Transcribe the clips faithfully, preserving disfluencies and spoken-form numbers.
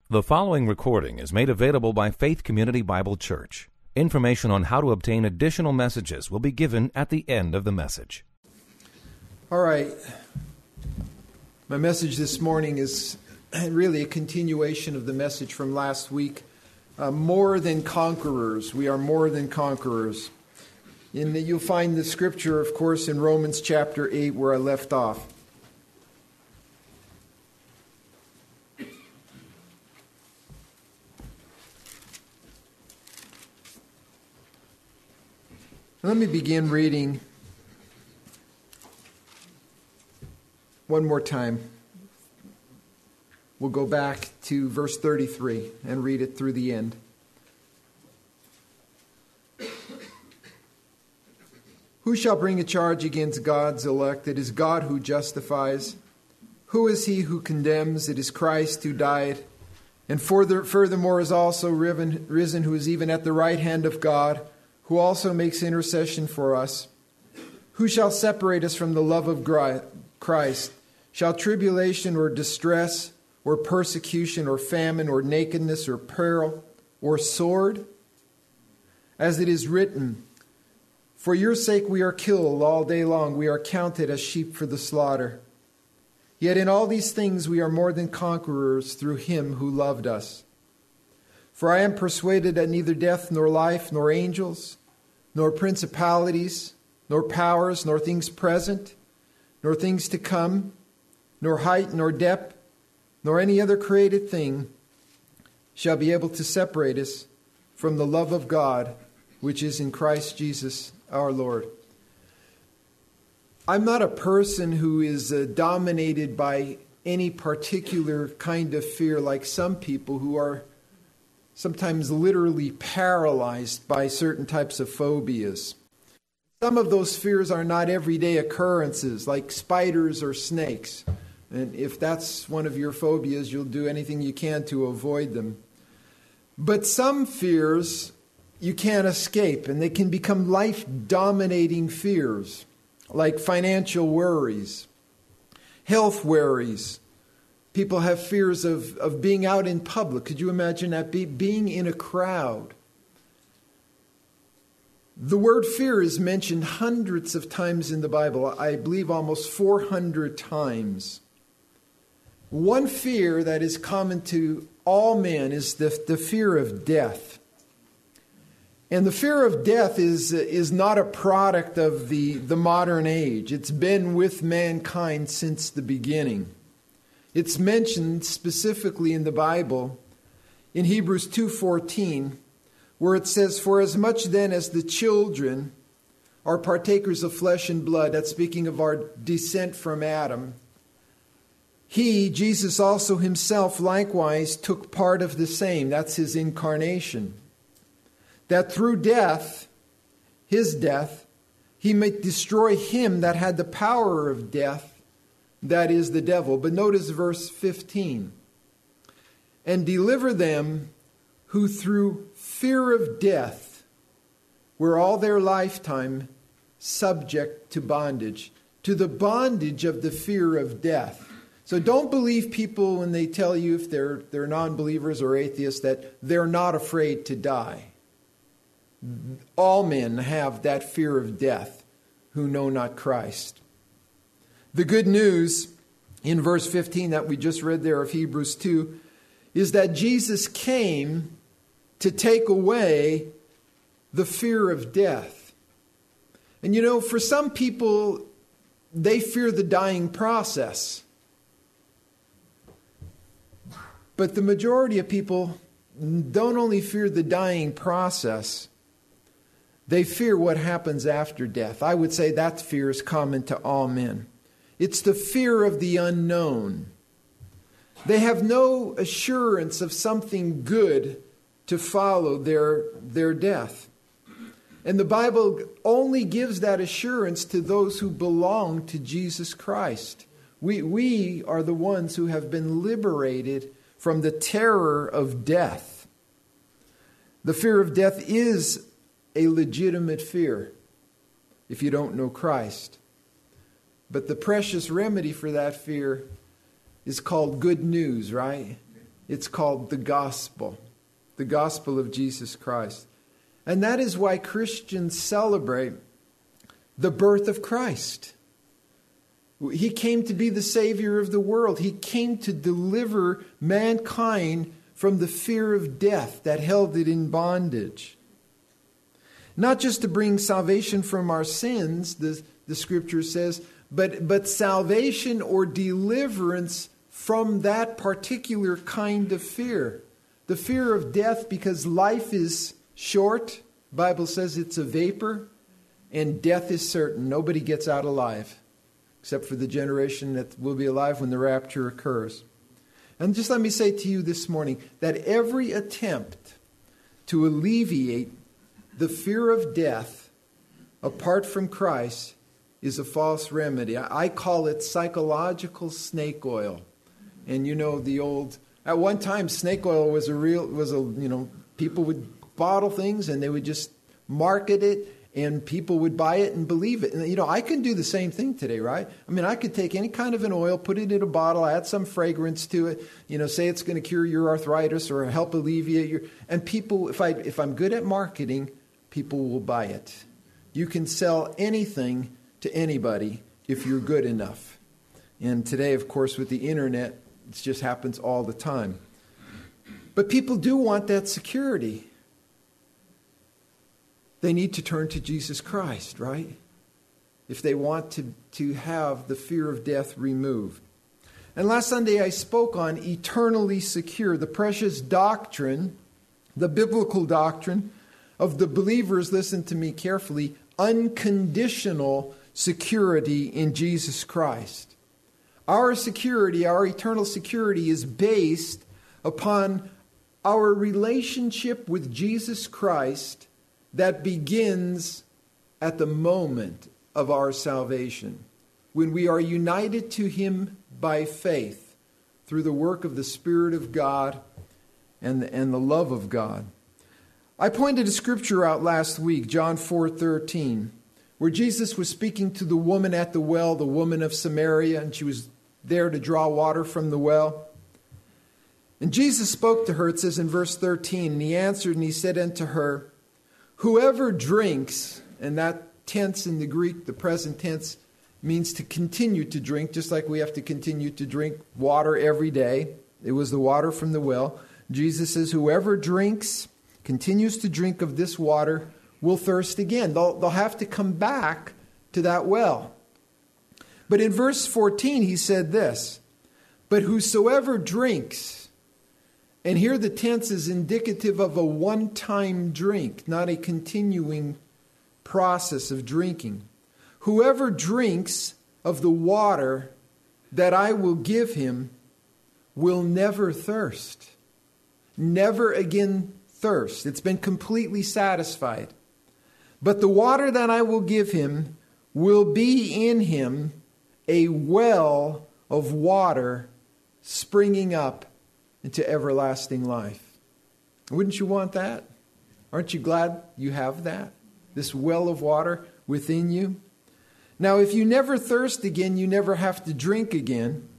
The following recording is made available by Faith Community Bible Church. Information on how to obtain additional messages will be given at the end of the message. All right. My message this morning is really a continuation of the message from last week. Uh, more than conquerors. We are more than conquerors. And you'll find the scripture, of course, in Romans chapter eight where I left off. Let me begin reading one more time. We'll go back to verse thirty-three and read it through the end. Who shall bring a charge against God's elect? It is God who justifies. Who is he who condemns? It is Christ who died, and further, furthermore is also risen, who is even at the right hand of God, who also makes intercession for us. Who shall separate us from the love of Christ? Shall tribulation or distress or persecution or famine or nakedness or peril or sword? As it is written, for your sake we are killed all day long. We are counted as sheep for the slaughter. Yet in all these things we are more than conquerors through him who loved us. For I am persuaded that neither death nor life nor angels, nor principalities, nor powers, nor things present, nor things to come, nor height, nor depth, nor any other created thing shall be able to separate us from the love of God, which is in Christ Jesus our Lord. I'm not a person who is uh, dominated by any particular kind of fear like some people who are sometimes literally paralyzed by certain types of phobias. Some of those fears are not everyday occurrences, like spiders or snakes. And if that's one of your phobias, you'll do anything you can to avoid them. But some fears you can't escape, and they can become life-dominating fears, like financial worries, health worries. People have fears of, of being out in public. Could you imagine that? Be, being in a crowd. The word fear is mentioned hundreds of times in the Bible. I believe almost four hundred times. One fear that is common to all men is the, the fear of death. And the fear of death is, is not a product of the, the modern age. It's been with mankind since the beginning. It's mentioned specifically in the Bible in Hebrews two fourteen, where it says, for as much then as the children are partakers of flesh and blood, that's speaking of our descent from Adam, he, Jesus also himself, likewise took part of the same. That's his incarnation. That through death, his death, he might destroy him that had the power of death, that is the devil. But notice verse fifteen. And deliver them who through fear of death were all their lifetime subject to bondage, to the bondage of the fear of death. So don't believe people when they tell you, if they're, they're non-believers or atheists, that they're not afraid to die. All men have that fear of death who know not Christ. The good news in verse fifteen that we just read there of Hebrews two is that Jesus came to take away the fear of death. And you know, for some people, they fear the dying process. But the majority of people don't only fear the dying process, they fear what happens after death. I would say that fear is common to all men. It's the fear of the unknown. They have no assurance of something good to follow their, their death. And the Bible only gives that assurance to those who belong to Jesus Christ. We, we are the ones who have been liberated from the terror of death. The fear of death is a legitimate fear if you don't know Christ. But the precious remedy for that fear is called good news, right? It's called the gospel, the gospel of Jesus Christ. And that is why Christians celebrate the birth of Christ. He came to be the Savior of the world. He came to deliver mankind from the fear of death that held it in bondage. Not just to bring salvation from our sins, the, the scripture says, but, but salvation or deliverance from that particular kind of fear. The fear of death, because life is short. The Bible says it's a vapor, and death is certain. Nobody gets out alive, except for the generation that will be alive when the rapture occurs. And just let me say to you this morning that every attempt to alleviate the fear of death apart from Christ is a false remedy. I call it psychological snake oil. And you know the old, at one time snake oil was a real, was a, you know, people would bottle things and they would just market it and people would buy it and believe it. And you know, I can do the same thing today, right? I mean, I could take any kind of an oil, put it in a bottle, add some fragrance to it, you know, say it's going to cure your arthritis or help alleviate your, and people, if I, if I'm good at marketing, people will buy it. You can sell anything to anybody if you're good enough. And today, of course, with the internet, it just happens all the time. But people do want that security. They need to turn to Jesus Christ, right? If they want to, to have the fear of death removed. And last Sunday I spoke on eternally secure, the precious doctrine, the biblical doctrine of the believers, listen to me carefully, unconditional security in Jesus Christ. Our security, our eternal security is based upon our relationship with Jesus Christ that begins at the moment of our salvation, when we are united to Him by faith through the work of the Spirit of God and the, and the love of God. I pointed a scripture out last week, John four thirteen, where Jesus was speaking to the woman at the well, the woman of Samaria, and she was there to draw water from the well. And Jesus spoke to her, it says in verse thirteen, and He answered and He said unto her, whoever drinks, and that tense in the Greek, the present tense, means to continue to drink, just like we have to continue to drink water every day. It was the water from the well. Jesus says, whoever drinks, continues to drink of this water, will thirst again. They'll, they'll have to come back to that well. But in verse fourteen, He said this, but whosoever drinks, and here the tense is indicative of a one-time drink, not a continuing process of drinking. Whoever drinks of the water that I will give him will never thirst. Never again thirst. It's been completely satisfied. But the water that I will give him will be in him a well of water springing up into everlasting life. Wouldn't you want that? Aren't you glad you have that? This well of water within you? Now, if you never thirst again, you never have to drink again.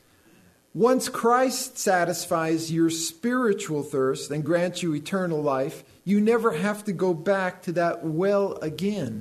Once Christ satisfies your spiritual thirst and grants you eternal life, you never have to go back to that well again.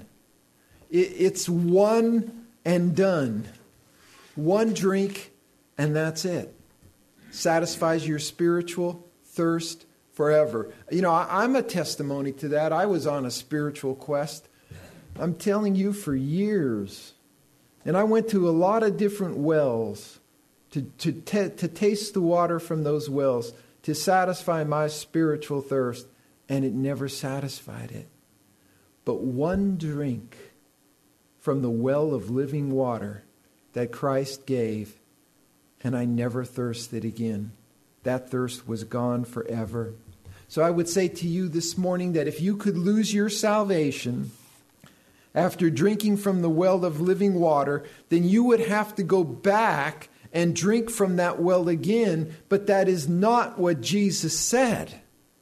It's one and done. One drink and that's it. Satisfies your spiritual thirst forever. You know, I'm a testimony to that. I was on a spiritual quest. I'm telling you, for years. And I went to a lot of different wells to, to, t- to taste the water from those wells, to satisfy my spiritual thirst, and it never satisfied it. But one drink from the well of living water that Christ gave, and I never thirsted again. That thirst was gone forever. So I would say to you this morning that if you could lose your salvation after drinking from the well of living water, then you would have to go back and drink from that well again. But that is not what Jesus said.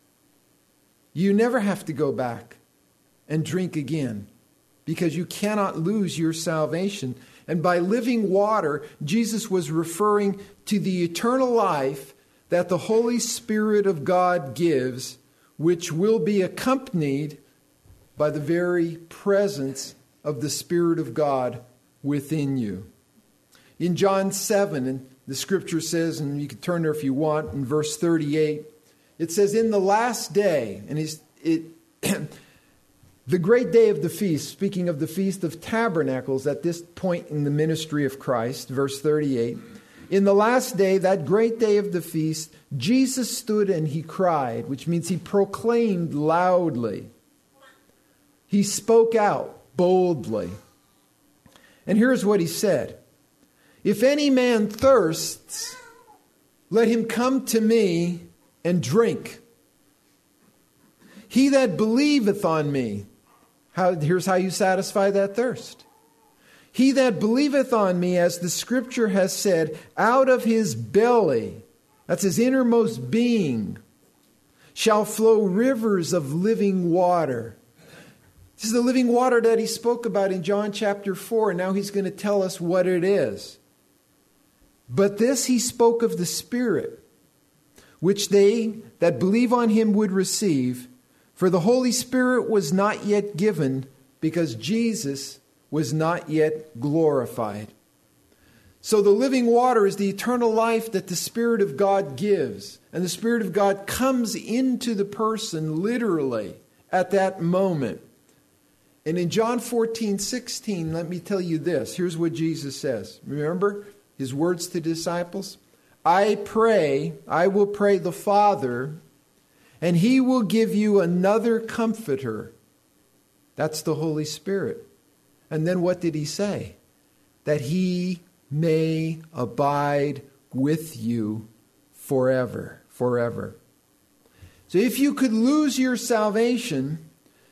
You never have to go back and drink again, because you cannot lose your salvation. And by living water, Jesus was referring to the eternal life that the Holy Spirit of God gives, which will be accompanied by the very presence of the Spirit of God within you. In John seven, and the scripture says, and you can turn there if you want, in verse thirty-eight, it says, in the last day, and he's, it, the great day of the feast, speaking of the Feast of Tabernacles at this point in the ministry of Christ, verse thirty-eight, in the last day, that great day of the feast, Jesus stood and he cried, which means he proclaimed loudly. He spoke out boldly. And here's what he said. If any man thirsts, let him come to me and drink. He that believeth on me, how, here's how you satisfy that thirst. He that believeth on me, as the scripture has said, out of his belly, that's his innermost being, shall flow rivers of living water. This is the living water that he spoke about in John chapter four, and now he's going to tell us what it is. But this he spoke of the Spirit, which they that believe on him would receive, for the Holy Spirit was not yet given, because Jesus was not yet glorified. So the living water is the eternal life that the Spirit of God gives. And the Spirit of God comes into the person literally at that moment. And in John fourteen sixteen, let me tell you this. Here's what Jesus says. Remember his words to the disciples? I pray, I will pray the Father, and he will give you another comforter. That's the Holy Spirit. And then what did he say? That he may abide with you forever, forever. So if you could lose your salvation,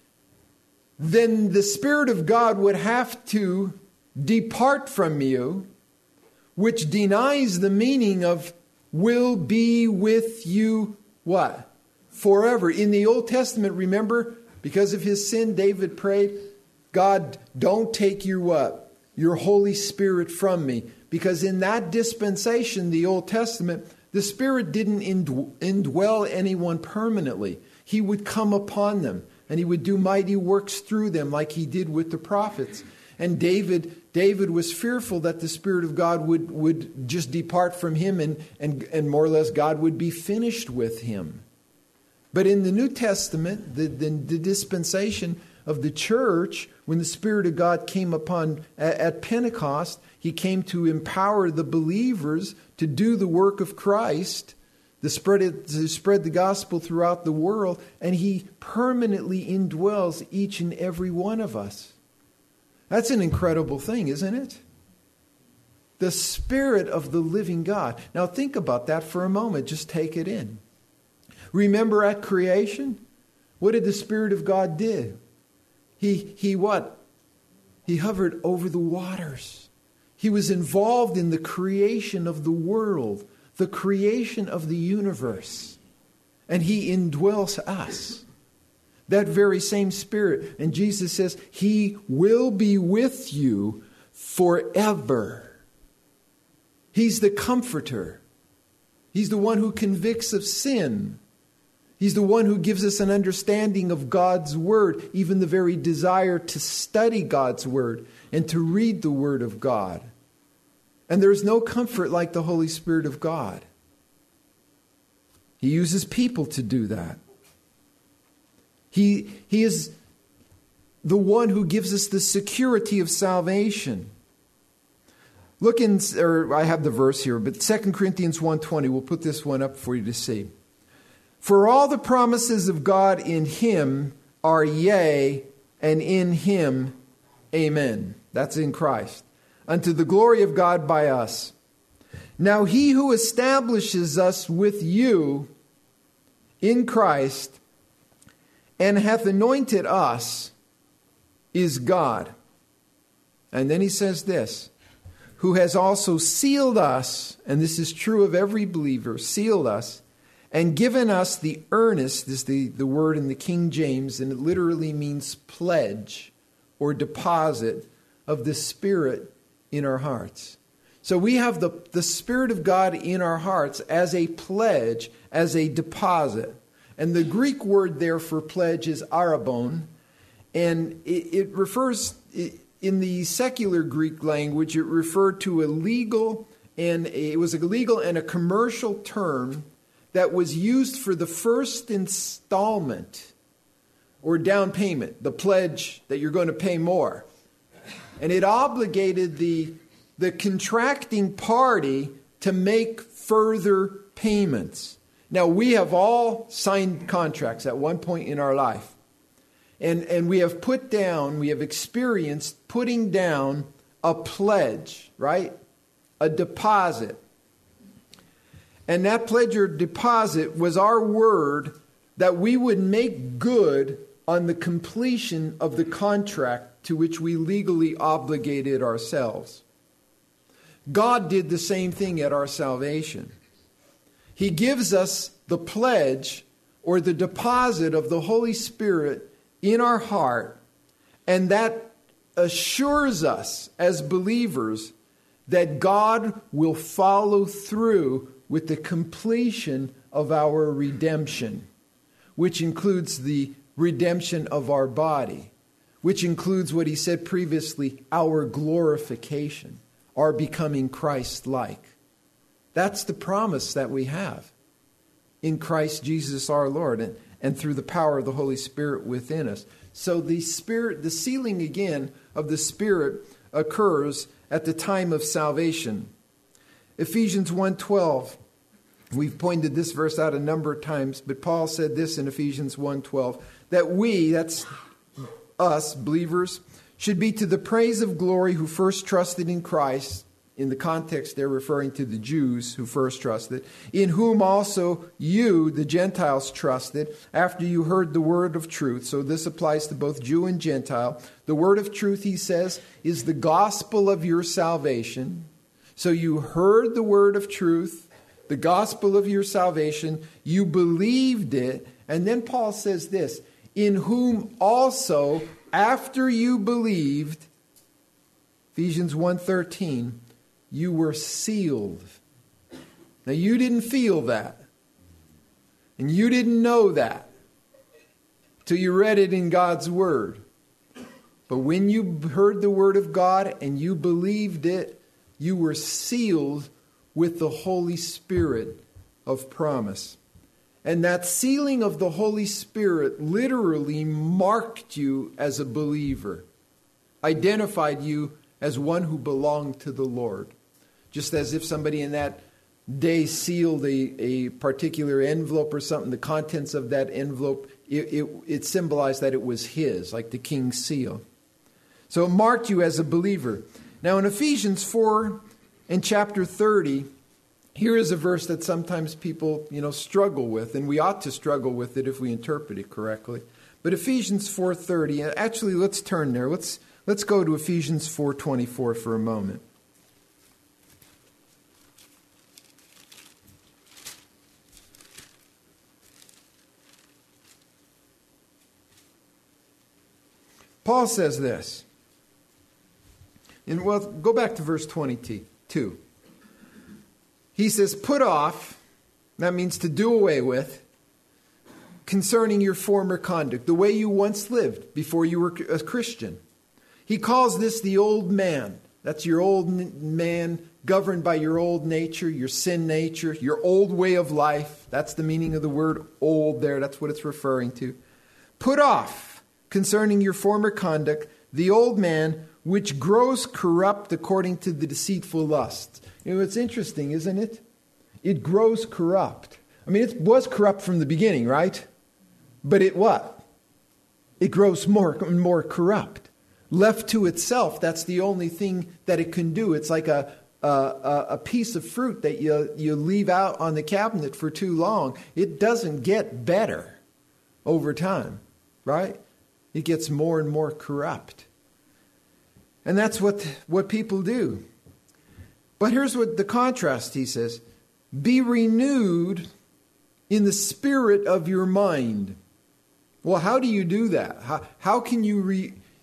then the Spirit of God would have to depart from you, which denies the meaning of will be with you, what? Forever. In the Old Testament, remember, because of his sin, David prayed, God, don't take your what? Your Holy Spirit from me. Because in that dispensation, the Old Testament, the Spirit didn't indwell anyone permanently. He would come upon them, and he would do mighty works through them like he did with the prophets. And David David was fearful that the Spirit of God would, would just depart from him, and, and, and more or less God would be finished with him. But in the New Testament, the, the, the dispensation of the church, when the Spirit of God came upon at, at Pentecost, he came to empower the believers to do the work of Christ, to spread, it, to spread the gospel throughout the world, and he permanently indwells each and every one of us. That's an incredible thing, isn't it? The Spirit of the living God. Now think about that for a moment. Just take it in. Remember at creation? What did the Spirit of God do? He, he what? He hovered over the waters. He was involved in the creation of the world, the creation of the universe. And he indwells us. That very same Spirit. And Jesus says, he will be with you forever. He's the comforter. He's the one who convicts of sin. He's the one who gives us an understanding of God's Word, even the very desire to study God's Word and to read the Word of God. And there's no comfort like the Holy Spirit of God. He uses people to do that. He, he is the one who gives us the security of salvation. Look in, or I have the verse here, but Second Corinthians one twenty, we'll put this one up for you to see. For all the promises of God in him are yea, and in him amen. That's in Christ. Unto the glory of God by us. Now he who establishes us with you in Christ and hath anointed us is God. And then he says this, who has also sealed us, and this is true of every believer, sealed us, and given us the earnest, is the, the word in the King James, and it literally means pledge or deposit of the Spirit in our hearts. So we have the, the Spirit of God in our hearts as a pledge, as a deposit. And the Greek word there for pledge is arabon. And it, it refers, in the secular Greek language, it referred to a legal, and it was a legal and a commercial term that was used for the first installment or down payment, the pledge that you're going to pay more. And it obligated the the contracting party to make further payments. Now, we have all signed contracts at one point in our life. And, and we have put down, we have experienced putting down a pledge, right? A deposit. And that pledge or deposit was our word that we would make good on the completion of the contract to which we legally obligated ourselves. God did the same thing at our salvation. He gives us the pledge or the deposit of the Holy Spirit in our heart, and that assures us as believers that God will follow through with the completion of our redemption, which includes the redemption of our body, which includes what he said previously, our glorification, our becoming Christ-like. That's the promise that we have in Christ Jesus our Lord, and, and through the power of the Holy Spirit within us. So the Spirit, the sealing again of the Spirit occurs at the time of salvation. Ephesians one twelve. We've pointed this verse out a number of times, but Paul said this in Ephesians one twelve, that we, that's us, believers, should be to the praise of glory who first trusted in Christ. In the context, they're referring to the Jews who first trusted, in whom also you, the Gentiles, trusted after you heard the word of truth. So this applies to both Jew and Gentile. The word of truth, he says, is the gospel of your salvation. So you heard the word of truth, the gospel of your salvation, you believed it, and then Paul says this, in whom also, after you believed, Ephesians one thirteen, you were sealed. Now you didn't feel that, and you didn't know that till you read it in God's word. But when you heard the word of God and you believed it, you were sealed with the Holy Spirit of promise. And that sealing of the Holy Spirit literally marked you as a believer, identified you as one who belonged to the Lord. Just as if somebody in that day sealed a, a particular envelope or something, the contents of that envelope, it, it, it symbolized that it was his, like the king's seal. So it marked you as a believer. Now in Ephesians four and chapter thirty, here is a verse that sometimes people, you know, struggle with, and we ought to struggle with it if we interpret it correctly. But Ephesians four thirty, actually let's turn there. Let's let's go to Ephesians four twenty-four for a moment. Paul says this. And well, go back to verse twenty-two. He says, put off, that means to do away with, concerning your former conduct, the way you once lived before you were a Christian. He calls this the old man. That's your old man governed by your old nature, your sin nature, your old way of life. That's the meaning of the word old there. That's what it's referring to. Put off, concerning your former conduct, the old man, which grows corrupt according to the deceitful lusts. You know, it's interesting, isn't it? It grows corrupt. I mean, it was corrupt from the beginning, right? But it what? It grows more and more corrupt. Left to itself, that's the only thing that it can do. It's like a, a, a piece of fruit that you, you leave out on the cabinet for too long. It doesn't get better over time, right? It gets more and more corrupt. And that's what, what people do. But here's what the contrast, he says. Be renewed in the spirit of your mind. Well, how do you do that? How, how can you re,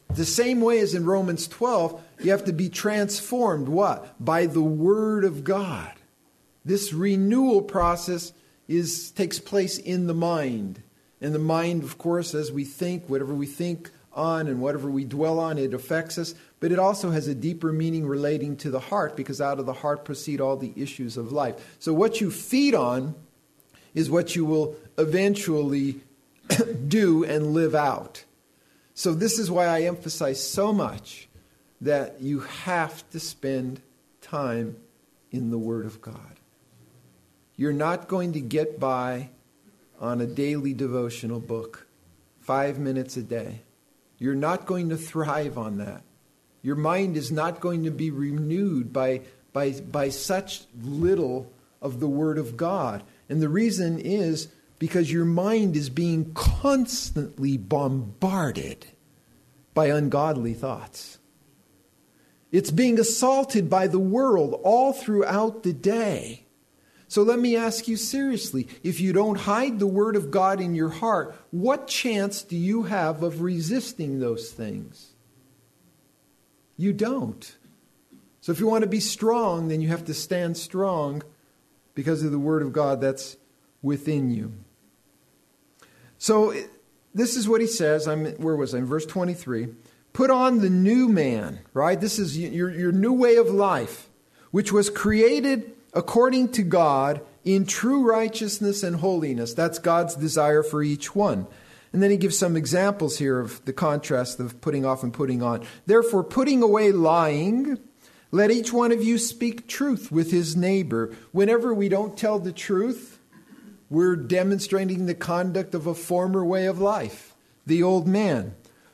The same way as in Romans twelve, you have to be transformed. What? By the Word of God. This renewal process is takes place in the mind. And the mind, of course, as we think, whatever we think on and whatever we dwell on, it affects us. But it also has a deeper meaning relating to the heart, because out of the heart proceed all the issues of life. So what you feed on is what you will eventually do and live out. So this is why I emphasize so much that you have to spend time in the Word of God. You're not going to get by on a daily devotional book, five minutes a day. You're not going to thrive on that. Your mind is not going to be renewed by, by, by such little of the Word of God. And the reason is because your mind is being constantly bombarded by ungodly thoughts. It's being assaulted by the world all throughout the day. So let me ask you seriously, if you don't hide the Word of God in your heart, what chance do you have of resisting those things? You don't. So if you want to be strong, then you have to stand strong because of the Word of God that's within you. So this is what he says. I'm where was I? In verse twenty-three. Put on the new man, right? This is your, your new way of life, which was created according to God in true righteousness and holiness. That's God's desire for each one. And then he gives some examples here of the contrast of putting off and putting on. Therefore, putting away lying, let each one of you speak truth with his neighbor. Whenever we don't tell the truth, we're demonstrating the conduct of a former way of life, the old man.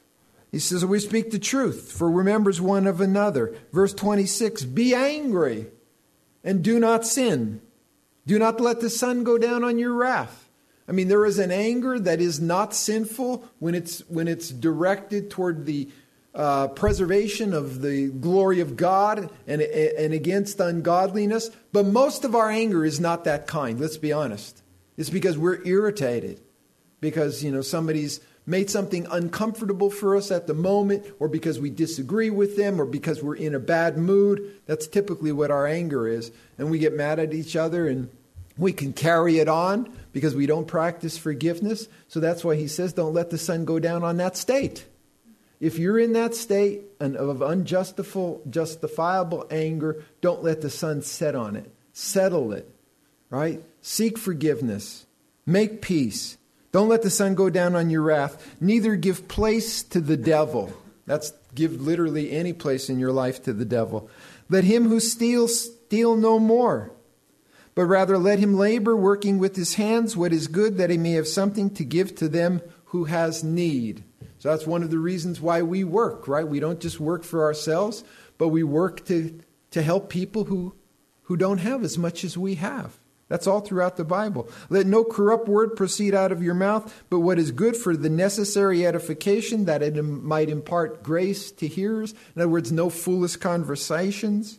He says, we speak the truth, for we're members one of another. Verse twenty-six, be angry and do not sin. Do not let the sun go down on your wrath. I mean, there is an anger that is not sinful when it's when it's directed toward the uh, preservation of the glory of God and, and against ungodliness. But most of our anger is not that kind, let's be honest. It's because we're irritated. Because, you know, somebody's made something uncomfortable for us at the moment, or because we disagree with them, or because we're in a bad mood. That's typically what our anger is. And we get mad at each other, and we can carry it on because we don't practice forgiveness. So that's why he says, don't let the sun go down on that state. If you're in that state of unjustifiable justifiable anger, don't let the sun set on it. Settle it, right? Seek forgiveness. Make peace. Don't let the sun go down on your wrath. Neither give place to the devil. That's give literally any place in your life to the devil. Let him who steals steal no more, but rather let him labor, working with his hands what is good, that he may have something to give to them who has need. So that's one of the reasons why we work, right? We don't just work for ourselves, but we work to, to help people who, who don't have as much as we have. That's all throughout the Bible. Let no corrupt word proceed out of your mouth, but what is good for the necessary edification, that it might impart grace to hearers. In other words, no foolish conversations.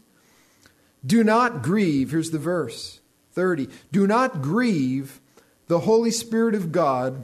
Do not grieve, here's the verse, thirty. Do not grieve the Holy Spirit of God,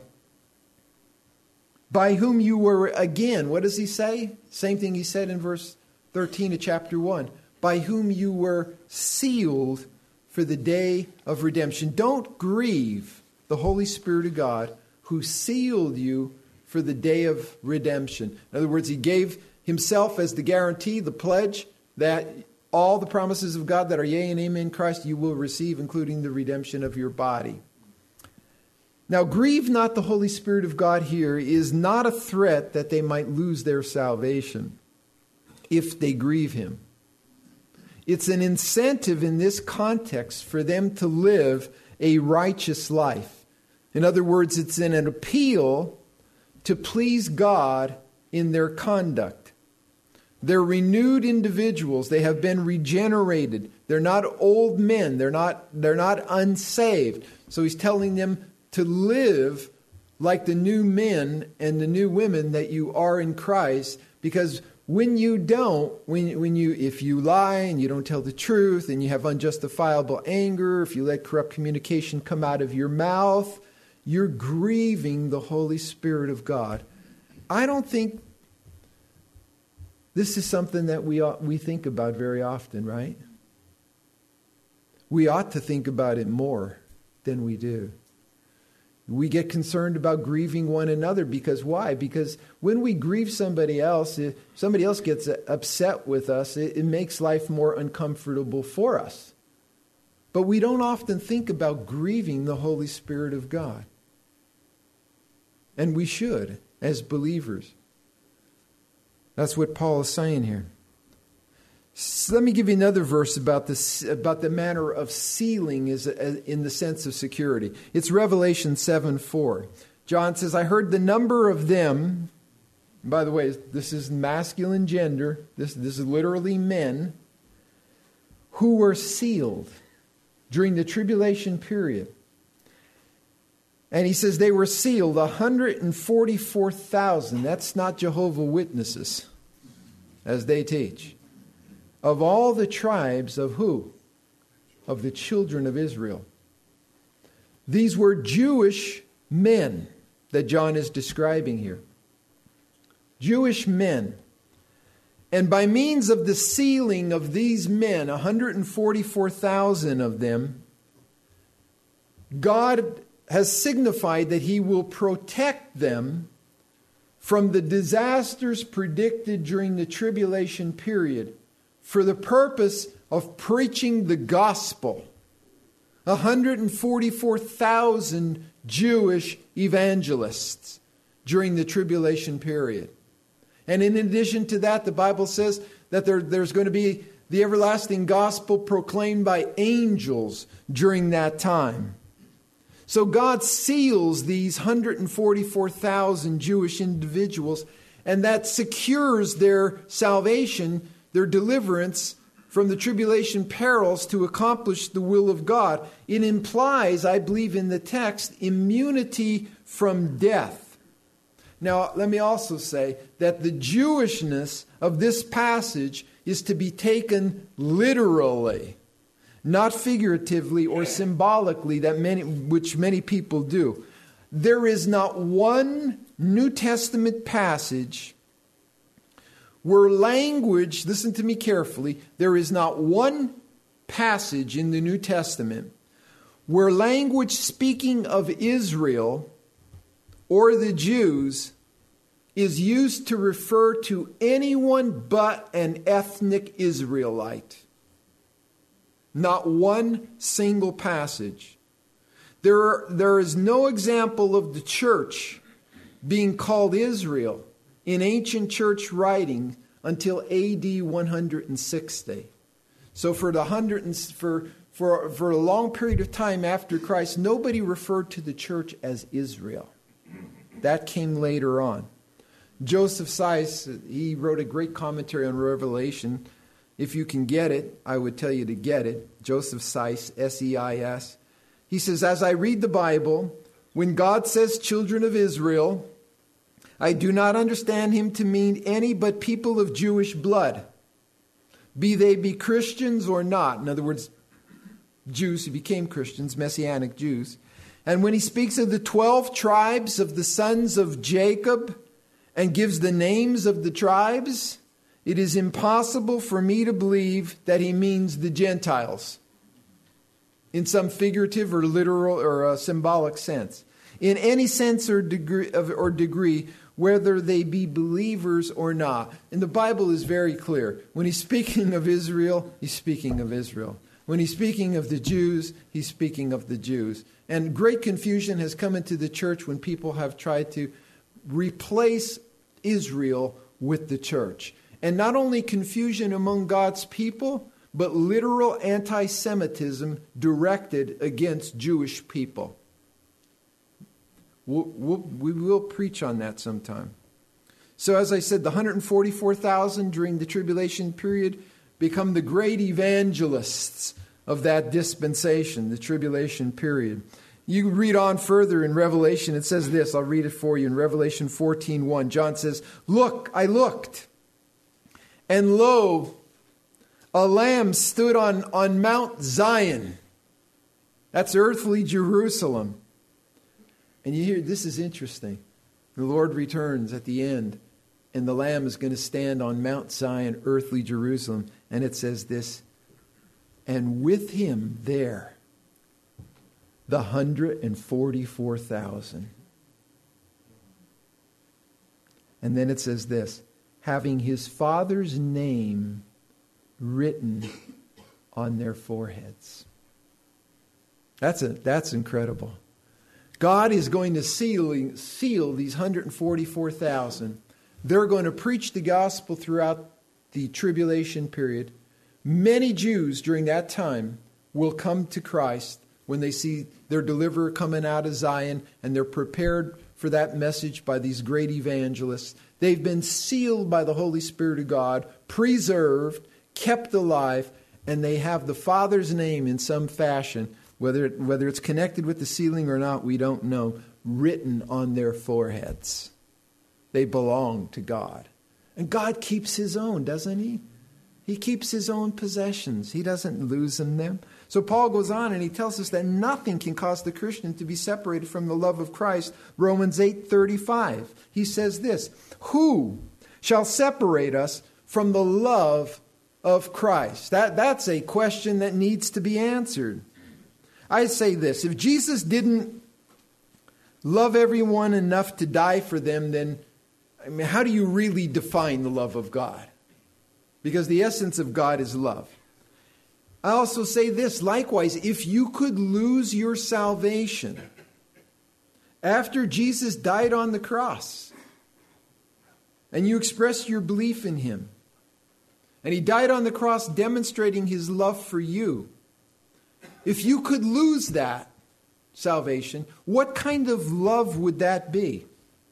by whom you were, again, what does he say? Same thing he said in verse thirteen of chapter one. By whom you were sealed for the day of redemption. Don't grieve the Holy Spirit of God who sealed you for the day of redemption. In other words, he gave himself as the guarantee, the pledge, that all the promises of God that are yea and amen in Christ you will receive, including the redemption of your body. Now, grieve not the Holy Spirit of God here is not a threat that they might lose their salvation if they grieve him. It's an incentive in this context for them to live a righteous life. In other words, it's an appeal to please God in their conduct. They're renewed individuals. They have been regenerated. They're not old men. They're not, they're not unsaved. So he's telling them to live like the new men and the new women that you are in Christ, because when you don't, when, when you, if you lie and you don't tell the truth and you have unjustifiable anger, if you let corrupt communication come out of your mouth, you're grieving the Holy Spirit of God. I don't think This is something that we ought, we think about very often, right? We ought to think about it more than we do. We get concerned about grieving one another because why? Because when we grieve somebody else, if somebody else gets upset with us, it, it makes life more uncomfortable for us. But we don't often think about grieving the Holy Spirit of God. And we should, as believers. That's what Paul is saying here. So let me give you another verse about this, about the manner of sealing is in the sense of security. It's Revelation seven four. John says, I heard the number of them. By the way, this is masculine gender. This, this is literally men who were sealed during the tribulation period. And he says they were sealed, one hundred forty-four thousand. That's not Jehovah's Witnesses, as they teach. Of all the tribes of who? Of the children of Israel. These were Jewish men that John is describing here. Jewish men. And by means of the sealing of these men, one hundred forty-four thousand of them, God has signified that He will protect them from the disasters predicted during the tribulation period for the purpose of preaching the gospel. one hundred forty-four thousand Jewish evangelists during the tribulation period. And in addition to that, the Bible says that there, there's going to be the everlasting gospel proclaimed by angels during that time. So God seals these one hundred forty-four thousand Jewish individuals, and that secures their salvation, their deliverance from the tribulation perils to accomplish the will of God. It implies, I believe in the text, immunity from death. Now, let me also say that the Jewishness of this passage is to be taken literally, not figuratively or symbolically, that many, which many people do. There is not one New Testament passage where language, listen to me carefully, there is not one passage in the New Testament where language speaking of Israel or the Jews is used to refer to anyone but an ethnic Israelite. Not one single passage. There, are, there is no example of the church being called Israel in ancient church writing until A D one hundred sixty. So for the hundred for for for a long period of time after Christ, nobody referred to the church as Israel. That came later on. Joseph Seiss, he wrote a great commentary on Revelation. If you can get it, I would tell you to get it. Joseph Seiss, S E I S. He says, as I read the Bible, when God says children of Israel, I do not understand him to mean any but people of Jewish blood, be they be Christians or not. In other words, Jews who became Christians, Messianic Jews. And when he speaks of the twelve tribes of the sons of Jacob and gives the names of the tribes, it is impossible for me to believe that he means the Gentiles in some figurative or literal or uh, symbolic sense. In any sense or degree, of, or degree, whether they be believers or not. And the Bible is very clear. When he's speaking of Israel, he's speaking of Israel. When he's speaking of the Jews, he's speaking of the Jews. And great confusion has come into the church when people have tried to replace Israel with the church. And not only confusion among God's people, but literal anti-Semitism directed against Jewish people. We'll, we'll, we will preach on that sometime. So as I said, the one hundred forty-four thousand during the tribulation period become the great evangelists of that dispensation, the tribulation period. You read on further in Revelation, it says this, I'll read it for you in Revelation fourteen one. John says, look, I looked, and lo, a lamb stood on, on Mount Zion. That's earthly Jerusalem. And you hear, this is interesting. The Lord returns at the end. and the Lamb is going to stand on Mount Zion, earthly Jerusalem. And it says this, and with him there, the one hundred forty-four thousand. And then it says this, having his Father's name written on their foreheads. That's a, that's incredible. God is going to seal, seal these one hundred forty-four thousand. They're going to preach the gospel throughout the tribulation period. Many Jews during that time will come to Christ when they see their deliverer coming out of Zion, and they're prepared for that message by these great evangelists. They've been sealed by the Holy Spirit of God, preserved, kept alive, and they have the Father's name in some fashion, whether it, whether it's connected with the sealing or not, we don't know, written on their foreheads. They belong to God. And God keeps his own, doesn't he? He keeps his own possessions. He doesn't lose them. So Paul goes on and he tells us that nothing can cause the Christian to be separated from the love of Christ. Romans eight thirty-five. He says this, who shall separate us from the love of Christ? That, that's a question that needs to be answered. I say this, if Jesus didn't love everyone enough to die for them, then I mean, how do you really define the love of God? Because the essence of God is love. I also say this, likewise, if you could lose your salvation after Jesus died on the cross and you expressed your belief in him, and he died on the cross demonstrating his love for you, if you could lose that salvation, what kind of love would that be?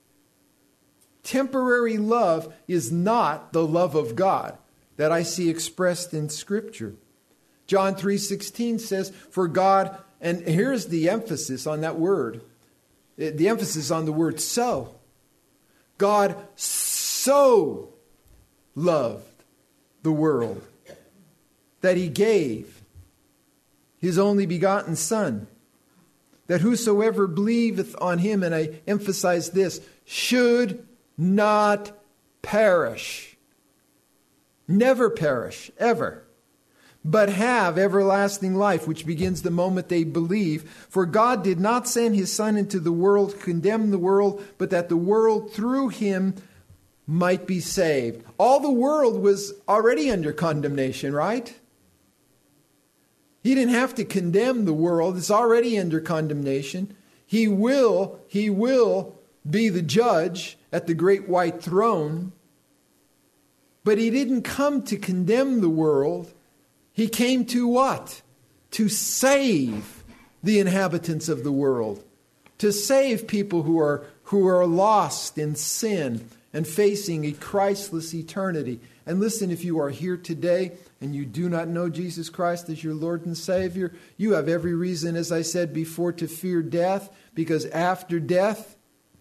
Temporary love is not the love of God that I see expressed in Scripture. John three sixteen says, for God, and here's the emphasis on that word, the emphasis on the word so. God so loved the world that he gave his only begotten Son, that whosoever believeth on him, and I emphasize this, should not perish. Never perish, ever. But have everlasting life, which begins the moment they believe. For God did not send his Son into the world to condemn the world, but that the world through him might be saved. All the world was already under condemnation, right? He didn't have to condemn the world. It's already under condemnation. He will, he will be the judge at the great white throne. But he didn't come to condemn the world. He came to what? To save the inhabitants of the world. To save people who are, who are lost in sin and facing a Christless eternity. And listen, if you are here today and you do not know Jesus Christ as your Lord and Savior, you have every reason, as I said before, to fear death, because after death,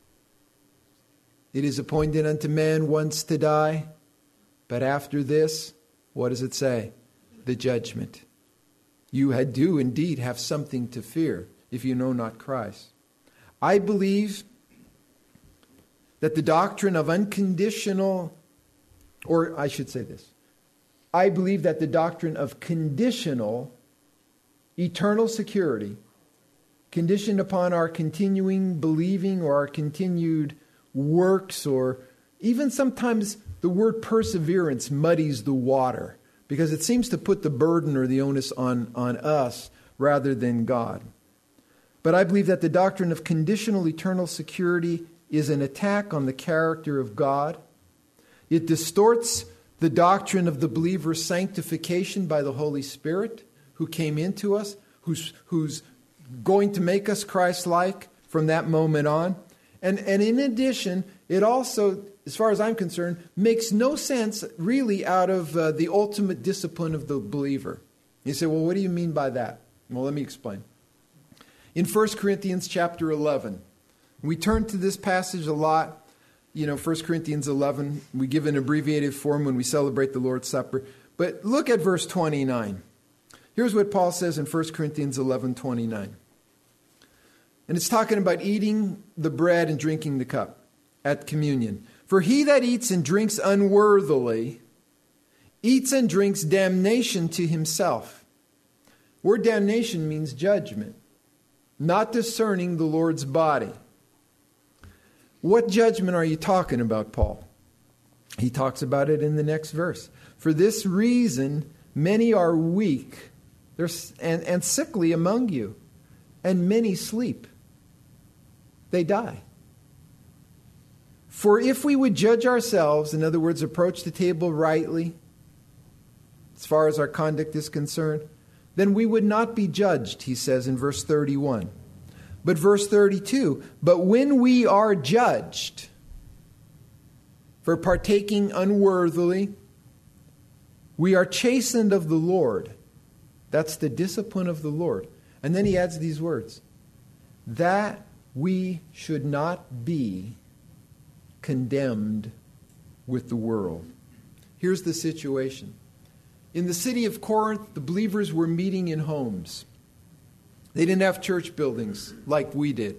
it is appointed unto man once to die. But after this, what does it say? The judgment. You do indeed have something to fear if you know not Christ. I believe that the doctrine of unconditional, or I should say this, I believe that the doctrine of conditional eternal security, conditioned upon our continuing believing or our continued works, or even sometimes the word perseverance muddies the water because it seems to put the burden or the onus on, on us rather than God. But I believe that the doctrine of conditional eternal security is an attack on the character of God. It distorts the doctrine of the believer's sanctification by the Holy Spirit who came into us, who's, who's going to make us Christ-like from that moment on. And, and in addition, it also, as far as I'm concerned, makes no sense really out of uh, the ultimate discipline of the believer. You say, well, what do you mean by that? Well, let me explain. In First Corinthians chapter eleven, we turn to this passage a lot. You know, First Corinthians eleven, we give an abbreviated form when we celebrate the Lord's Supper. But look at verse twenty-nine. Here's what Paul says in First Corinthians eleven twenty-nine. And it's talking about eating the bread and drinking the cup at communion. For he that eats and drinks unworthily eats and drinks damnation to himself. Word damnation means judgment, not discerning the Lord's body. What judgment are you talking about, Paul? He talks about it in the next verse. For this reason, many are weak and, and sickly among you, and many sleep. They die. For if we would judge ourselves, in other words, approach the table rightly, as far as our conduct is concerned, then we would not be judged, he says in verse thirty-one. But verse thirty-two, but when we are judged for partaking unworthily, we are chastened of the Lord. That's the discipline of the Lord. And then he adds these words, that we should not be condemned with the world. Here's the situation. In the city of Corinth, the believers were meeting in homes. They didn't have church buildings like we did.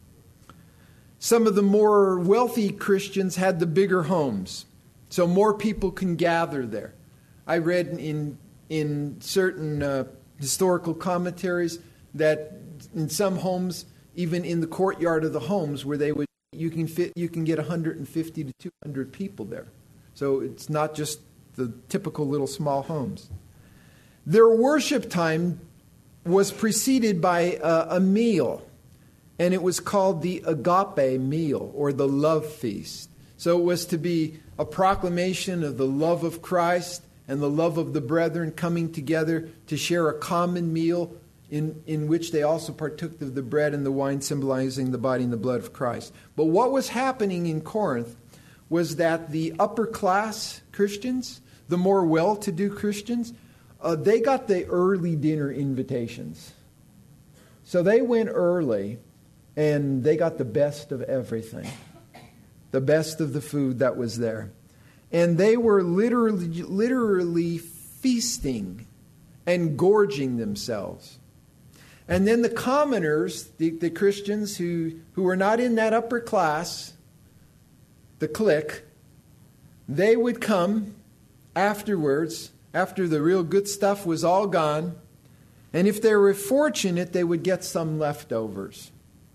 Some of the more wealthy Christians had the bigger homes, so more people can gather there. I read in in certain uh, historical commentaries that in some homes, even in the courtyard of the homes, where they would you can fit you can get one hundred fifty to two hundred people there. So it's not just the typical little small homes. Their worship time was preceded by a, a meal, and it was called the agape meal, or the love feast. So it was to be a proclamation of the love of Christ and the love of the brethren coming together to share a common meal in, in which they also partook of the bread and the wine, symbolizing the body and the blood of Christ. But what was happening in Corinth was that the upper class Christians, the more well-to-do Christians, uh, they got the early dinner invitations. So they went early, and they got the best of everything, the best of the food that was there. And they were literally, literally feasting and gorging themselves. And then the commoners, the, the Christians who, who were not in that upper class, the clique, they would come afterwards, after the real good stuff was all gone, and if they were fortunate, they would get some leftovers.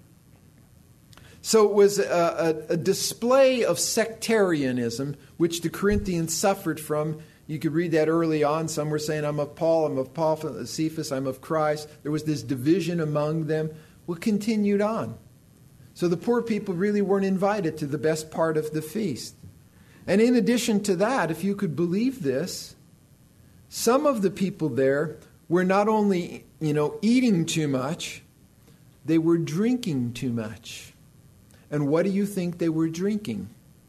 So it was a, a, a display of sectarianism, which the Corinthians suffered from. You could read that early on. Some were saying, I'm of Paul, I'm of Paul, Cephas, I'm of Christ. There was this division among them. Well, continued on. So the poor people really weren't invited to the best part of the feast. And in addition to that, if you could believe this, some of the people there were not only, you know, eating too much, they were drinking too much. And what do you think they were drinking?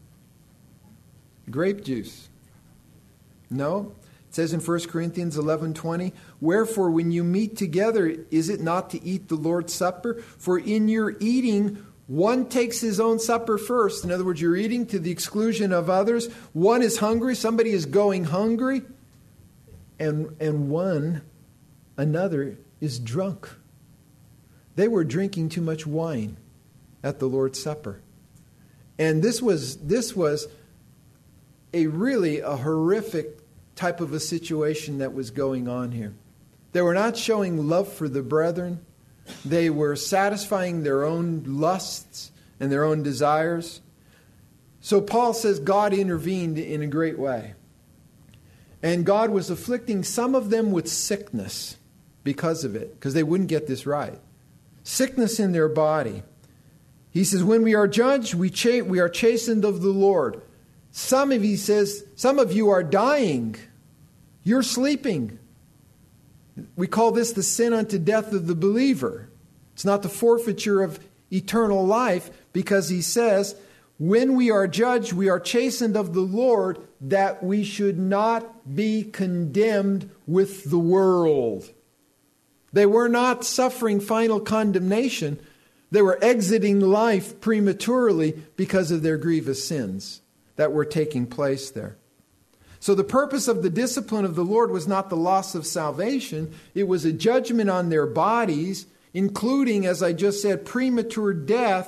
Grape juice. No. It says in First Corinthians eleven twenty, wherefore when you meet together, is it not to eat the Lord's Supper? For in your eating, one takes his own supper first. In other words, you're eating to the exclusion of others. One is hungry. Somebody is going hungry. And, and one, another, is drunk. They were drinking too much wine at the Lord's Supper. And this was this was a really a horrific type of a situation that was going on here. They were not showing love for the brethren. They were satisfying their own lusts and their own desires. So Paul says God intervened in a great way. And God was afflicting some of them with sickness because of it, because they wouldn't get this right. Sickness in their body. He says, when we are judged, we, cha- we are chastened of the Lord. Some of you, says, some of you are dying. You're sleeping. We call this the sin unto death of the believer. It's not the forfeiture of eternal life, because he says, when we are judged, we are chastened of the Lord, that we should not be condemned with the world. They were not suffering final condemnation. They were exiting life prematurely because of their grievous sins that were taking place there. So the purpose of the discipline of the Lord was not the loss of salvation. It was a judgment on their bodies, including, as I just said, premature death,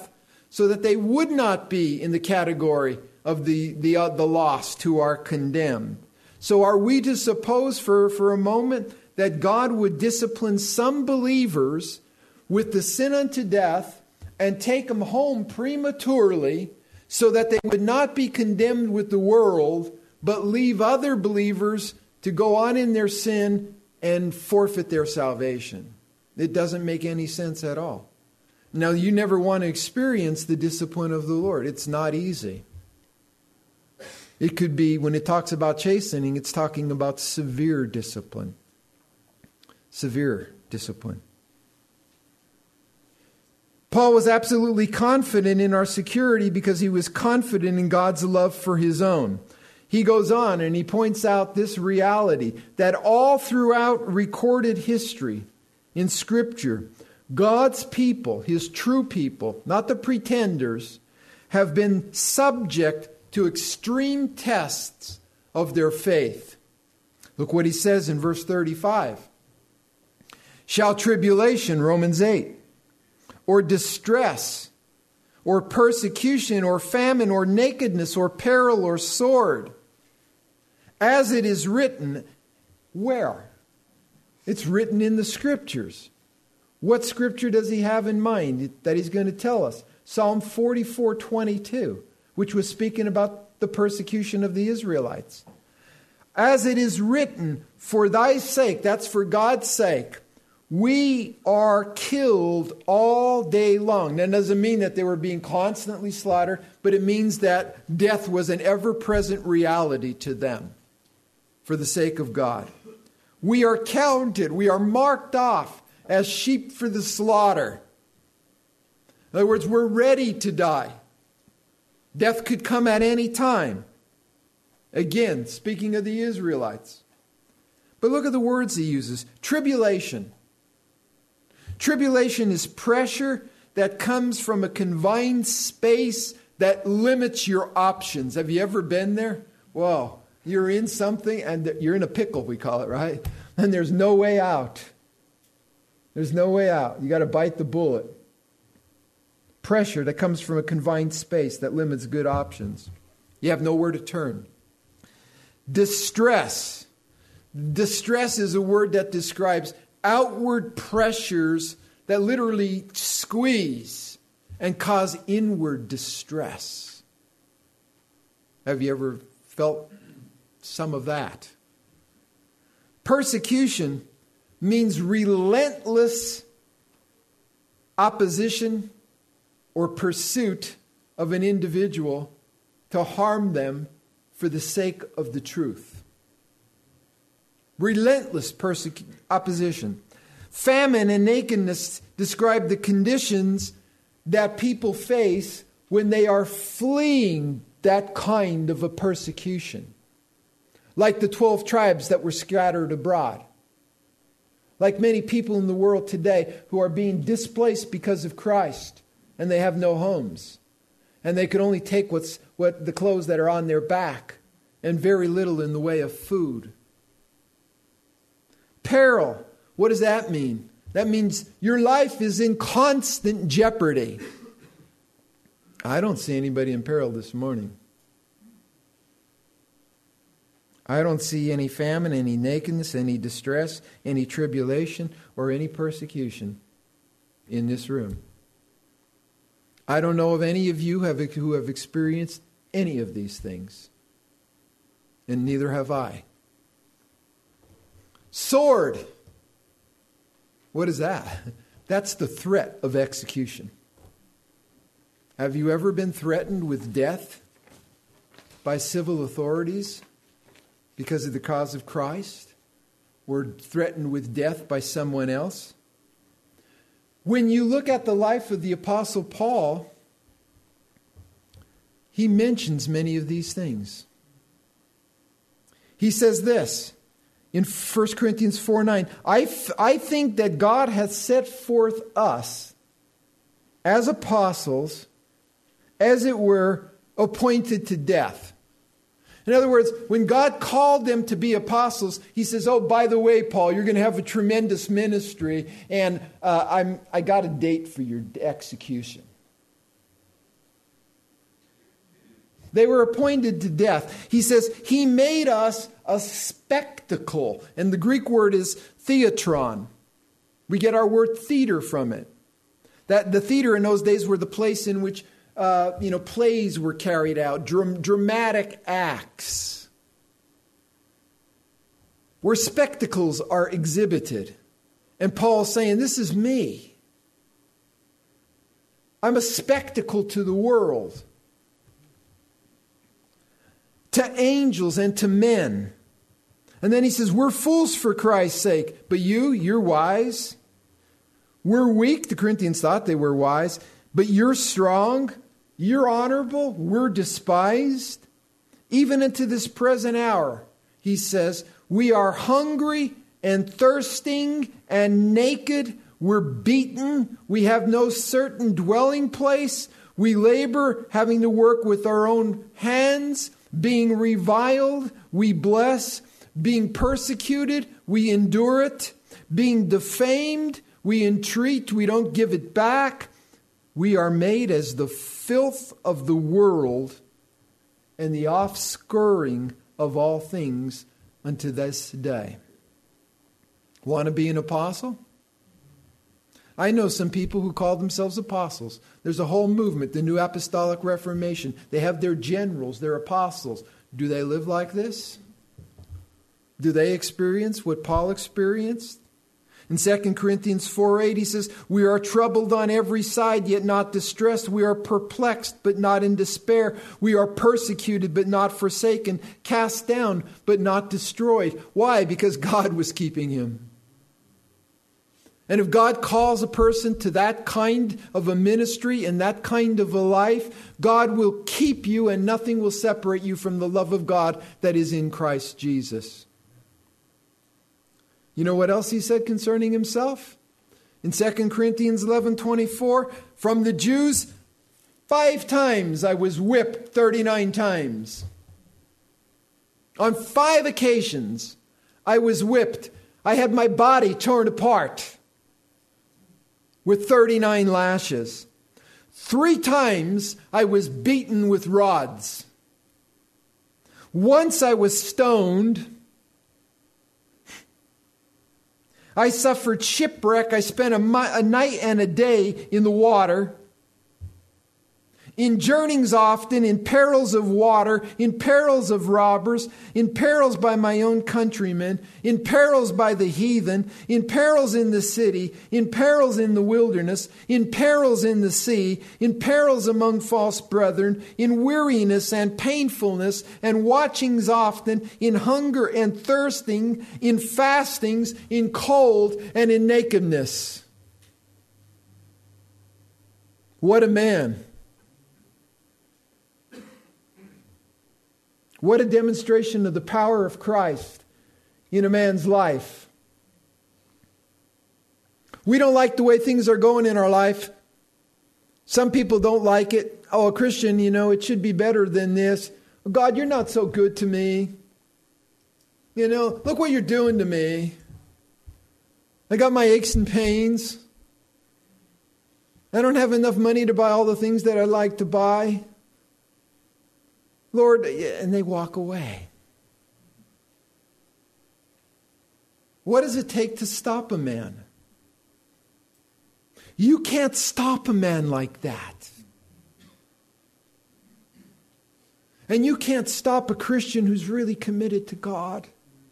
so that they would not be in the category of the, the, uh, the lost who are condemned. So are we to suppose for, for a moment that God would discipline some believers with the sin unto death and take them home prematurely so that they would not be condemned with the world, but leave other believers to go on in their sin and forfeit their salvation? It doesn't make any sense at all. Now, you never want to experience the discipline of the Lord. It's not easy. It could be, when it talks about chastening, it's talking about severe discipline. Severe discipline. Paul was absolutely confident in our security because he was confident in God's love for his own. He goes on and he points out this reality, that all throughout recorded history in Scripture, God's people, his true people, not the pretenders, have been subject to extreme tests of their faith. Look what he says in verse thirty-five. Shall tribulation, Romans eight, or distress, or persecution, or famine, or nakedness, or peril, or sword, as it is written, where? It's written in the Scriptures. What Scripture does he have in mind that he's going to tell us? Psalm forty-four twenty-two, which was speaking about the persecution of the Israelites. As it is written, for thy sake, that's for God's sake, we are killed all day long. That doesn't mean that they were being constantly slaughtered, but it means that death was an ever-present reality to them for the sake of God. We are counted, we are marked off as sheep for the slaughter. In other words, we're ready to die. Death could come at any time. Again, speaking of the Israelites. But look at the words he uses. Tribulation. Tribulation is pressure that comes from a confined space that limits your options. Have you ever been there? Well, you're in something and you're in a pickle, we call it, right? And there's no way out. There's no way out. You got to bite the bullet. Pressure that comes from a confined space that limits good options. You have nowhere to turn. Distress. Distress is a word that describes outward pressures that literally squeeze and cause inward distress. Have you ever felt some of that? Persecution means relentless opposition or pursuit of an individual to harm them for the sake of the truth. Relentless persecu- opposition. Famine and nakedness describe the conditions that people face when they are fleeing that kind of a persecution. Like the twelve tribes that were scattered abroad. Like many people in the world today who are being displaced because of Christ and they have no homes. And they can only take what's what the clothes that are on their back and very little in the way of food. Peril. What does that mean? That means your life is in constant jeopardy. I don't see anybody in peril this morning. I don't see any famine, any nakedness, any distress, any tribulation, or any persecution in this room. I don't know of any of you have, who have experienced any of these things. And neither have I. Sword. What is that? That's the threat of execution. Have you ever been threatened with death by civil authorities because of the cause of Christ? Or threatened with death by someone else? When you look at the life of the Apostle Paul, he mentions many of these things. He says this in First Corinthians four nine, I, f- I think that God hath set forth us as apostles, as it were, appointed to death. In other words, when God called them to be apostles, he says, oh, by the way, Paul, you're going to have a tremendous ministry, and uh, I'm, I got a date for your execution. They were appointed to death. He says, He made us a spectacle. And the Greek word is theatron. We get our word theater from it. That the theater in those days were the place in which uh, you know plays were carried out, dram- dramatic acts, where spectacles are exhibited. And Paul's saying, this is me. I'm a spectacle to the world, to angels and to men. And then he says, we're fools for Christ's sake, but you, you're wise. We're weak. The Corinthians thought they were wise, but you're strong. You're honorable. We're despised. Even into this present hour, he says, we are hungry and thirsting and naked. We're beaten. We have no certain dwelling place. We labor, having to work with our own hands. Being reviled, we bless. Being persecuted, we endure it. Being defamed, we entreat, we don't give it back. We are made as the filth of the world and the offscouring of all things unto this day. Want to be an apostle? I know some people who call themselves apostles. There's a whole movement, the New Apostolic Reformation. They have their generals, their apostles. Do they live like this? Do they experience what Paul experienced? In Second Corinthians four eight, he says, we are troubled on every side, yet not distressed. We are perplexed, but not in despair. We are persecuted, but not forsaken. Cast down, but not destroyed. Why? Because God was keeping him. And if God calls a person to that kind of a ministry and that kind of a life, God will keep you and nothing will separate you from the love of God that is in Christ Jesus. You know what else he said concerning himself? In Second Corinthians eleven twenty-four, from the Jews, five times I was whipped thirty-nine times. On five occasions, I was whipped. I had my body torn apart with thirty-nine lashes. Three times I was beaten with rods. Once I was stoned. I suffered shipwreck. I spent a, mi- a night and a day in the water. In journeyings often, in perils of water, in perils of robbers, in perils by my own countrymen, in perils by the heathen, in perils in the city, in perils in the wilderness, in perils in the sea, in perils among false brethren, in weariness and painfulness, and watchings often, in hunger and thirsting, in fastings, in cold, and in nakedness. What a man! What a demonstration of the power of Christ in a man's life. We don't like the way things are going in our life. Some people don't like it. Oh, a Christian, you know, it should be better than this. Oh, God, you're not so good to me. You know, look what you're doing to me. I got my aches and pains. I don't have enough money to buy all the things that I like to buy. Lord, and they walk away. What does it take to stop a man? You can't stop a man like that. And you can't stop a Christian who's really committed to God.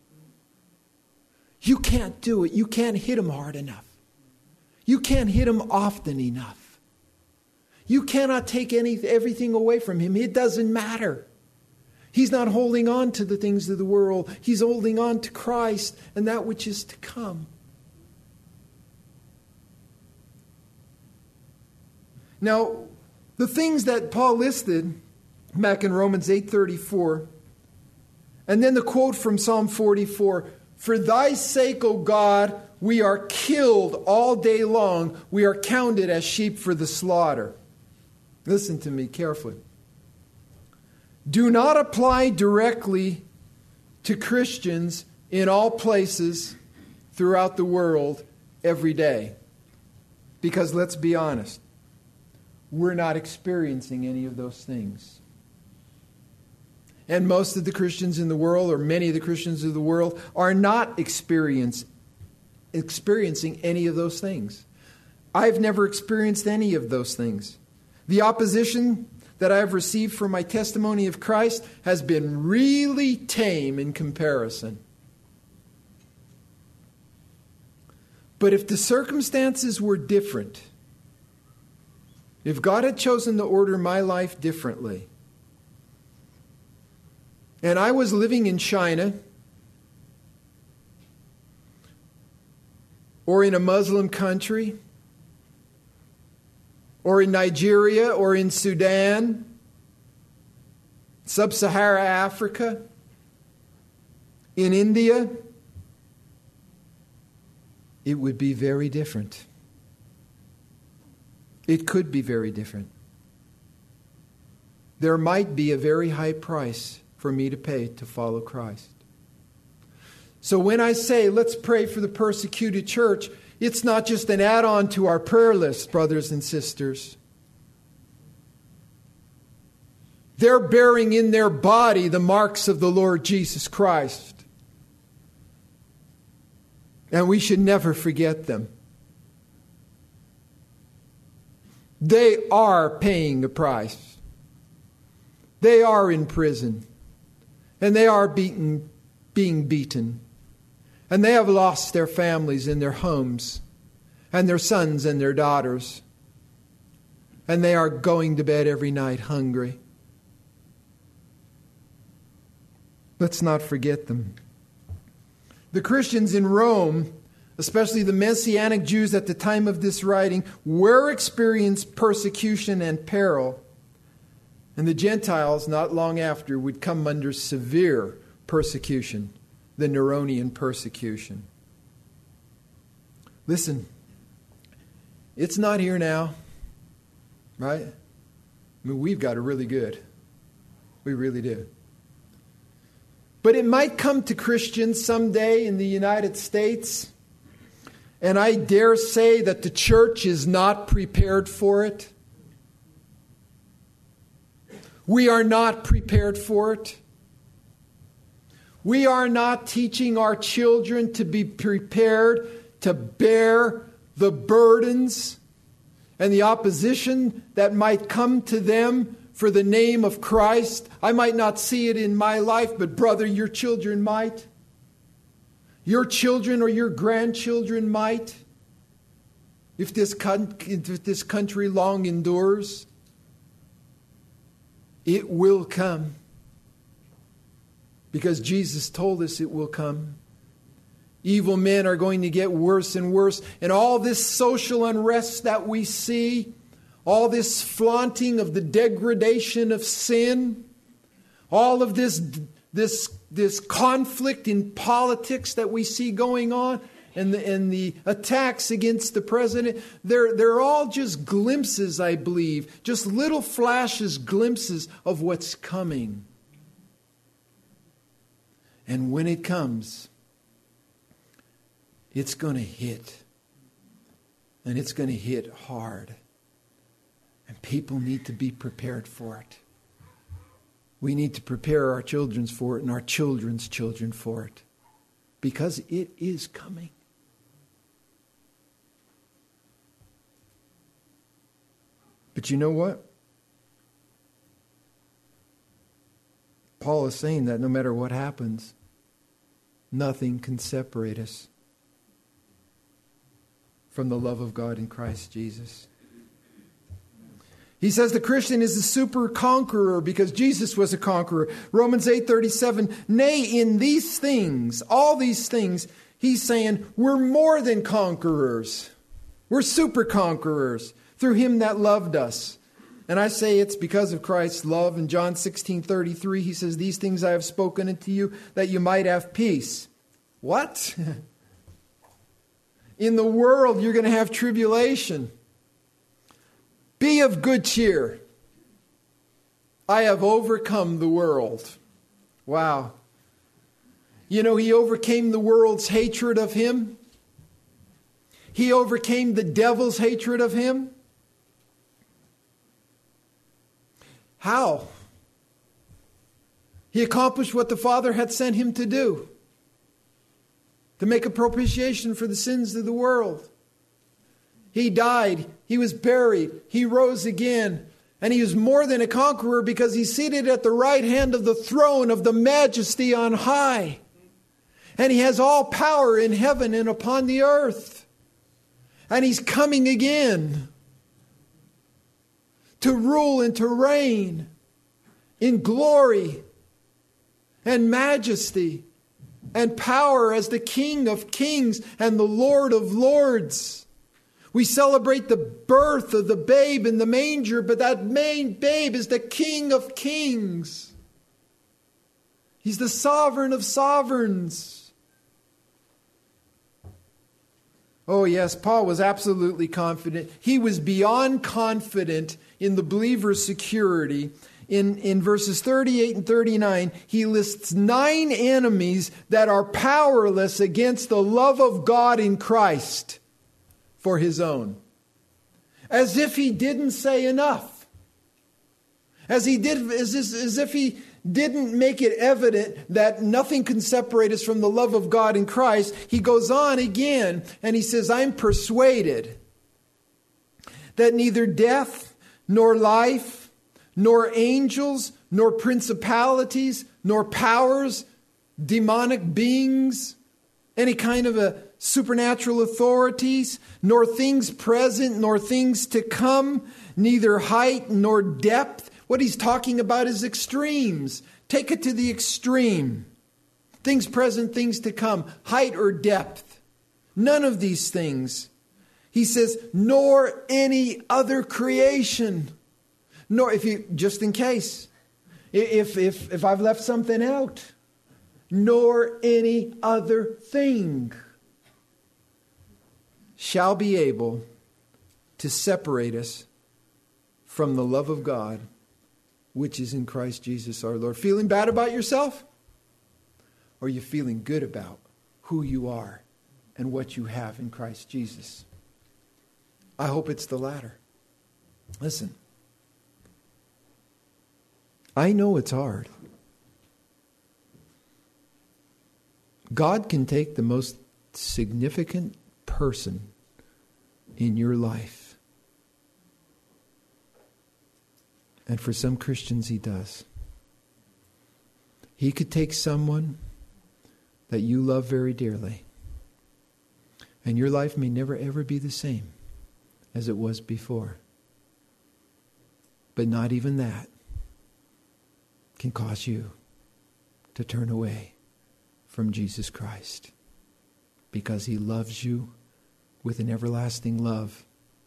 You can't do it. You can't hit him hard enough. You can't hit him often enough. You cannot take any, everything away from him. It doesn't matter. He's not holding on to the things of the world. He's holding on to Christ and that which is to come. Now, the things that Paul listed back in Romans eight thirty-four, and then the quote from Psalm forty-four, for thy sake, O God, we are killed all day long. We are counted as sheep for the slaughter. Listen to me carefully. Do not apply directly to Christians in all places throughout the world every day. Because let's be honest, we're not experiencing any of those things. And most of the Christians in the world, or many of the Christians of the world, are not experience, experiencing any of those things. I've never experienced any of those things. The opposition that I've received for my testimony of Christ has been really tame in comparison. But if the circumstances were different, if God had chosen to order my life differently, and I was living in China or in a Muslim country or in Nigeria or in Sudan, Sub-Saharan Africa, in India, it would be very different. It could be very different. There might be a very high price for me to pay to follow Christ. So when I say, let's pray for the persecuted church, it's not just an add-on to our prayer list, brothers and sisters. They're bearing in their body the marks of the Lord Jesus Christ. And we should never forget them. They are paying a price. They are in prison. And they are beaten, being beaten. And they have lost their families and their homes. And their sons and their daughters. And they are going to bed every night hungry. Let's not forget them. The Christians in Rome, especially the Messianic Jews at the time of this writing, were experiencing persecution and peril. And the Gentiles, not long after, would come under severe persecution, the Neronian persecution. Listen, it's not here now, right? I mean, we've got it really good. We really do. But it might come to Christians someday in the United States, and I dare say that the church is not prepared for it. We are not prepared for it. We are not teaching our children to be prepared to bear the burdens and the opposition that might come to them for the name of Christ. I might not see it in my life, but brother, your children might. Your children or your grandchildren might. If this, con- if this country long endures, it will come. Because Jesus told us it will come. Evil men are going to get worse and worse. And all this social unrest that we see, all this flaunting of the degradation of sin, all of this, this, this conflict in politics that we see going on, and the, and the attacks against the president, they're, they're all just glimpses, I believe, just little flashes, glimpses of what's coming. And when it comes, it's going to hit. And it's going to hit hard. And people need to be prepared for it. We need to prepare our children for it and our children's children for it. Because it is coming. But you know what? Paul is saying that no matter what happens, nothing can separate us from the love of God in Christ Jesus. He says the Christian is a super conqueror because Jesus was a conqueror. Romans eight thirty-seven, nay, in these things, all these things, he's saying we're more than conquerors. We're super conquerors through him that loved us. And I say it's because of Christ's love. In John sixteen thirty-three, he says, these things I have spoken unto you that you might have peace. What? In the world, you're going to have tribulation. Be of good cheer. I have overcome the world. Wow. You know, he overcame the world's hatred of him. He overcame the devil's hatred of him. How? He accomplished what the Father had sent him to do, to make a propitiation for the sins of the world. He died, he was buried, he rose again, and he is more than a conqueror because he's seated at the right hand of the throne of the majesty on high. And he has all power in heaven and upon the earth. And he's coming again to rule and to reign in glory and majesty and power as the King of kings and the Lord of lords. We celebrate the birth of the babe in the manger, but that main babe is the King of kings. He's the sovereign of sovereigns. Oh yes, Paul was absolutely confident. He was beyond confident in the believer's security. In, in verses thirty-eight and thirty-nine, he lists nine enemies that are powerless against the love of God in Christ for his own. As if he didn't say enough. As he did, as, as if he didn't make it evident that nothing can separate us from the love of God in Christ, he goes on again and he says, I'm persuaded that neither death nor life, nor angels, nor principalities, nor powers, demonic beings, any kind of a supernatural authorities, nor things present, nor things to come, neither height nor depth. What he's talking about is extremes. Take it to the extreme. Things present, things to come, height or depth. None of these things. He says, nor any other creation. Nor, if you, just in case, if, if, if I've left something out, nor any other thing shall be able to separate us from the love of God, which is in Christ Jesus our Lord. Feeling bad about yourself? Or are you feeling good about who you are and what you have in Christ Jesus? I hope it's the latter. Listen, I know it's hard. God can take the most significant person in your life. And for some Christians, he does. He could take someone that you love very dearly, and your life may never ever be the same as it was before. But not even that can cause you to turn away from Jesus Christ, because he loves you with an everlasting love.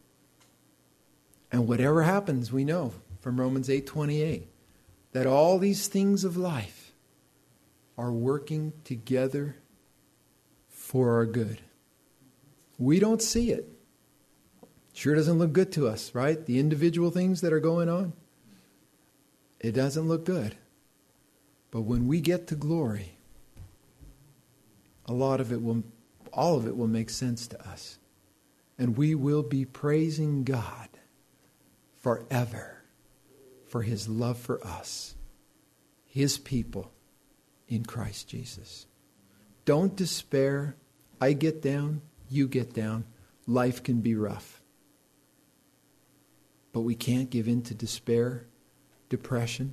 And whatever happens, we know from Romans eight twenty-eight that all these things of life are working together for our good. We don't see it. Sure doesn't look good to us, right? The individual things that are going on, it doesn't look good. But when we get to glory, a lot of it will, all of it will make sense to us. And we will be praising God forever for his love for us, his people in Christ Jesus. Don't despair. I get down, you get down. Life can be rough. But we can't give in to despair, depression.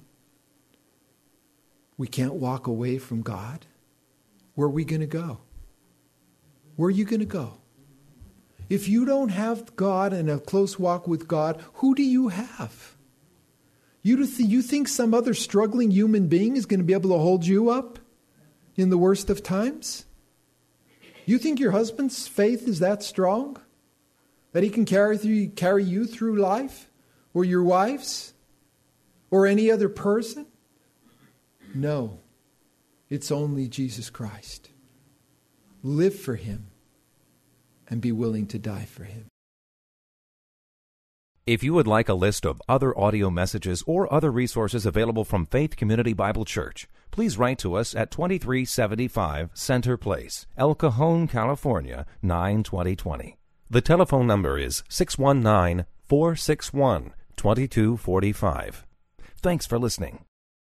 We can't walk away from God. Where are we going to go? Where are you going to go? If you don't have God and a close walk with God, who do you have? You, th- you think some other struggling human being is going to be able to hold you up in the worst of times? You think your husband's faith is that strong that he can carry through, carry you through life? Or your wife's? Or any other person? No. It's only Jesus Christ. Live for him and be willing to die for him. If you would like a list of other audio messages or other resources available from Faith Community Bible Church, please write to us at twenty-three seventy-five Center Place, El Cajon, California, nine twenty twenty. The telephone number is six one nine, four six one, two two four five. Thanks for listening.